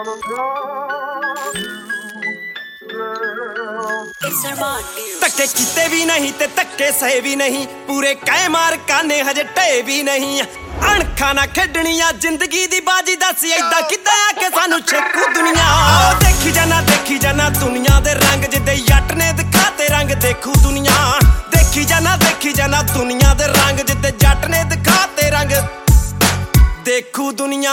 ਧੱਕੇ ਕੀਤੇ ਵੀ ਨਹੀਂ ਤੇ ਧੱਕੇ ਸਹੇ ਵੀ ਨਹੀਂ, ਪੂਰੇ ਕਹਿ ਮਾਰ ਕਾਨੇ ਹਜੇ ਢੇ ਵੀ ਨਹੀਂ। ਅਣਖਾਂ ਨਾ ਖੇਡਣੀਆਂ ਜ਼ਿੰਦਗੀ ਦੀ ਬਾਜੀ, ਦੱਸ ਏਦਾਂ ਕਿੱਦਾਂ ਆ ਕੇ ਸਾਨੂੰ ਛੇਕੂ ਦੁਨੀਆ। ਦੇਖੀ ਜਾਣਾ ਦੁਨੀਆ ਦੇ ਰੰਗ, ਜਿੱਦੇ ਜੱਟ ਨੇ ਦਿਖਾਤੇ ਰੰਗ ਦੇਖੂ ਦੁਨੀਆ। ਦੇਖੀ ਜਾਣਾ ਦੁਨੀਆ ਦੇ ਰੰਗ, ਜਿੱਦੇ ਜੱਟ ਨੇ ਦਿਖਾਤੇ ਰੰਗ ਦੇਖੂ ਦੁਨੀਆ।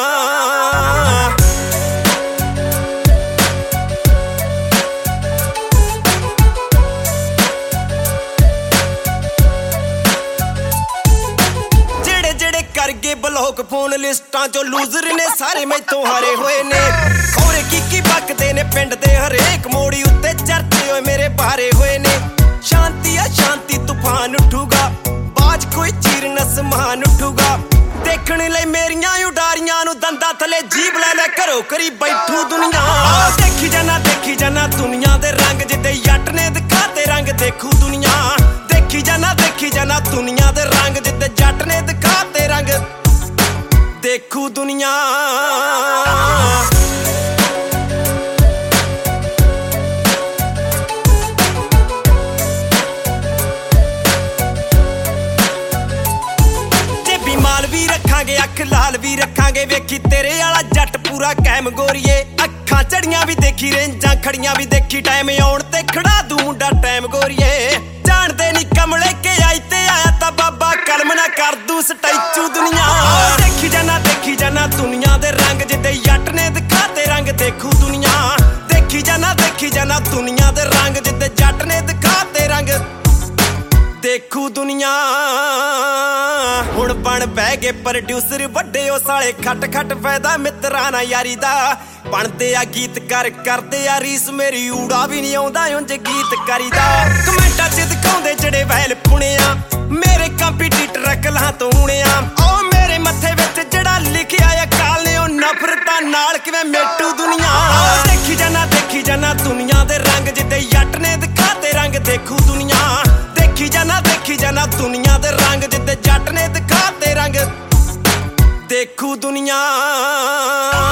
ਕਰਗੇ ਬਲੌਕ ਫੋਨ ਲਿਸਟਾਂ ਚੋਂ ਲੂਜ਼ਰ ਨੇ ਸਾਰੇ ਮੈਥੋਂ ਹਾਰੇ ਹੋਏ ਨੇ। ਖੋਰੇ ਕੀ ਬਕਦੇ ਨੇ ਪਿੰਡ ਦੇ ਹਰੇਕ ਮੋੜੀ ਉੱਤੇ ਚਰਚੇ ਹੋਏ ਮੇਰੇ ਬਾਰੇ ਹੋਏ ਨੇ। ਸ਼ਾਂਤੀ ਆ ਸ਼ਾਂਤੀ ਤੂਫਾਨ ਉੱਠੂਗਾ, ਬਾਜ ਕੋਈ ਚੀਰਨ ਅਸਮਾਨ ਉੱਠੂਗਾ। ਦੇਖਣ ਲਈ ਮੇਰੀਆਂ ਉਡਾਰੀਆਂ ਨੂੰ ਦੰਦਾਂ ਥਲੇ ਜੀਭ ਲੈ ਲੈ ਘਰੋ ਕਰੀ ਬੈਠੂ ਦੁਨੀਆ। ਦੇਖੀ ਜਾਣਾ ਦੁਨੀਆ ਦੇ ਰੰਗ, ਜਿੱਦੇ ਜੱਟ ਨੇ ਦਿਖਾਤੇ ਰੰਗ ਦੇਖੂ ਦੁਨੀਆ। ਦੇਖੀ ਜਾਣਾ ਦੁਨੀਆ ਦੇ ਰੰਗ, ਜਿੱਦੇ ਜੱਟ ਨੇ ਦਿਖਾਤੇ ਰੰਗ ਦੇਖੂ ਦੁਨੀਆ। ਜੇਬੀ ਮਾਲ ਵੀ ਰੱਖਾਂਗੇ, ਅੱਖ ਲਾਲ ਵੀ ਰੱਖਾਂਗੇ, ਵੇਖੀ ਤੇਰੇ ਵਾਲਾ ਜੱਟ ਪੂਰਾ ਕੈਮ ਗੋਰੀਏ। ਅੱਖਾਂ ਚੜੀਆਂ ਵੀ ਦੇਖੀ, ਰੇਂਜਾਂ ਖੜੀਆਂ ਵੀ ਦੇਖੀ, ਟਾਈਮ ਆਉਣ ਤੇ ਖੜਾ ਦੂ ਮੁੰਡਾ ਟਾਈਮ ਗੋਰੀਏ। ਜਾਣਦੇ ਨੀ ਕਮਲੇ ਕੇ ਆਈ ਤੇ ਆਇਆ ਤਾਂ ਬਾਬਾ ਕਲਮ ਨਾ ਕਰ ਦੂ ਸਟੈਚੂ ਦੁਨੀਆ। ਦੇਖੀ ਜਾਣਾ ਦੁਨੀਆ ਦੇ ਰੰਗ, ਜਿੱਦੇ ਜੱਟ ਨੇ ਦਿਖਾਤੇ ਰੰਗ ਦੇਖੂ ਦੁਨੀਆ। ਦੇਖੀ ਜਾਣਾ ਦੁਨੀਆ ਦੇ ਰੰਗ, ਜਿੱਦੇ ਜੱਟ ਨੇ ਦਿਖਾਤੇ ਰੰਗ ਦੇਖੂ ਦੁਨੀਆ। ਹੁਣ ਬਣ ਬਹਿ ਗਏ ਪ੍ਰੋਡਿਊਸਰ ਵੱਡੇ, ਉਹ ਸਾਲੇ ਖੱਟ ਫਾਇਦਾ ਮਿੱਤਰਾਂ ਨਾ ਯਾਰੀ ਦਾ। ਬਣਦੇ ਆ ਗੀਤਕਾਰ, ਕਰਦੇ ਆ ਰੀਸ, ਮੇਰੀ ਊੜਾ ਵੀ ਨਹੀਂ ਆਉਂਦਾ ਉਂਝ ਗੀਤਕਾਰੀ ਦਾ। ਕਮੈਂਟਾਂ 'ਚ ਦਿਖਾਉਂਦੇ ਜਿਹੜੇ ਵੈਲ ਪੁਣਿਆ, ਮੇਰੇ ਕੰਪੀਟੀਟਰ ਅਕਲਾਂ ਤੋਂ ਹੁਣਿਆ। ਉਹ ਮੇਰੇ ਮੱਥੇ ਵਿੱਚ ਜਿਹੜਾ ਲਿਖਿਆ ਅਕਾਲ ਨੇ, ਉਹ ਨਫ਼ਰਤਾਂ ਨਾਲ ਕਿਵੇਂ ਮੇਟੂ ਦੁਨੀਆ। ਦੇਖੀ ਜਾਣਾ ਦੁਨੀਆ ਦੇ ਰੰਗ, ਜਿੱਦੇ ਜੱਟ ਨੇ ਦਿਖਾਤੇ ਰੰਗ ਦੇਖੂ ਦੁਨੀਆ। ਦੇਖੀ ਜਾਣਾ ਦੁਨੀਆ ਦੇ ਰੰਗ, ਜਿੱਦੇ ਜੱਟ ਨੇ ਦਿਖਾਤੇ ਰੰਗ ਦੇਖੂ ਦੁਨੀਆ।